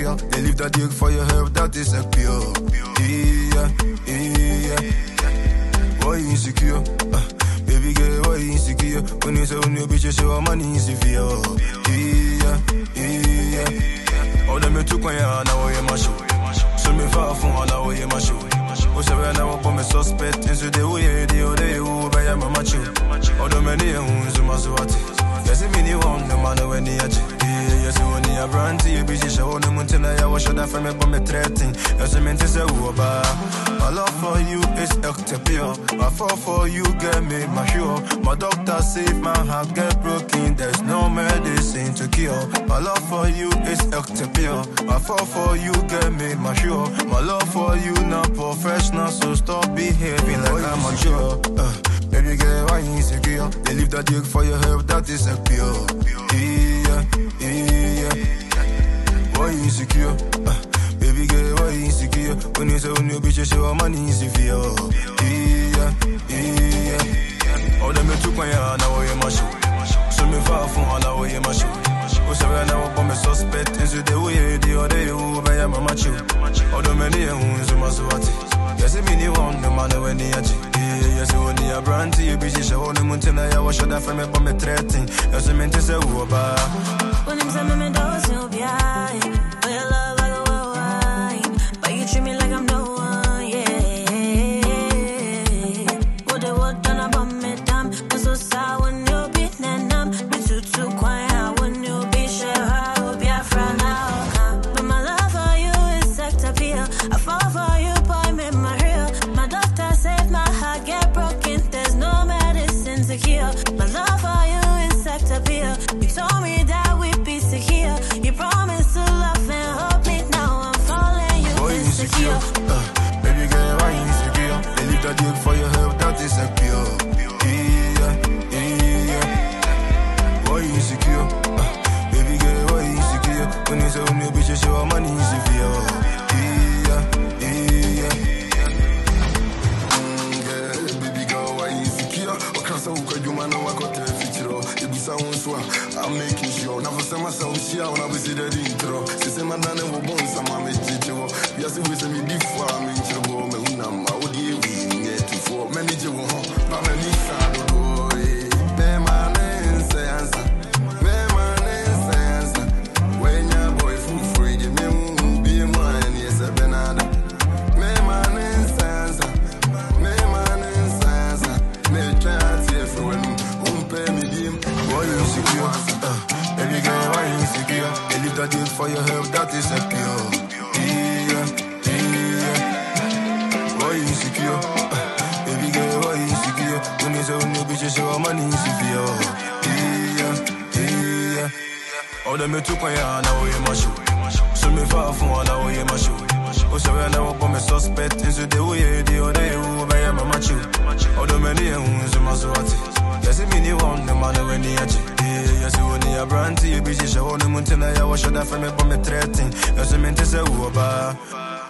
insecure. They leave that dick for your help, that is a pure. Why you insecure? Baby girl, why you insecure? When you say when you bitch, you show money insecure. All them you took my hand, now you my show. So me far from now you my show. What's the way now up on me suspect? Into the way they who buy a mama chill. All the many who's my swati. Yes, I mean you want the man when he achi. Yes, when he a brand to you, bitch, show the mountain. I was shot from me, but me threatening. Yes, I mean to say, my love for you is pure. My fall for you, get me my sure. My doctor said my heart get broken. There's no medicine to cure. My love for you is pure. My fall for you, get me my sure. My love for you not professional, so stop behaving like I'm mature. Baby girl, why you insecure? They leave that dick for your help, that is a pure. Why you insecure? Baby girl, why you insecure? When you say when you bitch, you show money insecure. All them you took my hand, now you my show. So me far from now you my show. What's the way now up on me suspect? Into the way they who buy a mama chill. All the many who's my swati. Yes, I mean you want the man when he achi. Yes, when he a brand to you, bitch, show the mountain. I was shot from me, but me threatening. Yes, I mean to say who about. When him say me don't you'll be high. For your love, I go wine. But you treat me like I'm no one, yeah. What they want done about me, damn. I'm so sad when you be nanam. Me too quiet when you be sure. I will be a friend now. But my love for you is sex appeal. I fall for you, boy, make my real. My doctor said my heart get broken. There's no medicine to cure. My love for you is sex appeal. You told me that we'd be secure. You promised to love and hold me. Now I'm falling, you insecure. Baby girl, why you insecure? They leave that dick for your help, that is a pure. Why you insecure? Baby girl, why you insecure? When you say when you bitch, you show money insecure. Baby girl, why you insecure? Across the hook, you man, know I got the feature. It be sound so I'm making sure. Never say myself here when I was in the intro. She say my nana will bone some I'm a teacher. Yes, it was me before I'm in trouble. I would give you yet to for manager. But I need to go. My name say answer. My name say answer. When your boy food free, give me be mine. Yes, a banana. My name say answer. My name say answer. Me try to say for when pay me dim. Why you insecure? Baby girl, why you insecure? They leave that dick for your help, that is a pure. Why you insecure? Baby girl, why you insecure? When you say when you bitch, you show money insecure. All them you took my hand, now you my show. So me far from now you my show. What's the way now up on me suspect? Into the way they who buy a mama chill. All the many who's my swati. Yes, I mean you want the man when he achi. Yes, when he a brand to you, bitch, show the mountain. I was shot from me, but me threatening. Yes, I mean to say who about.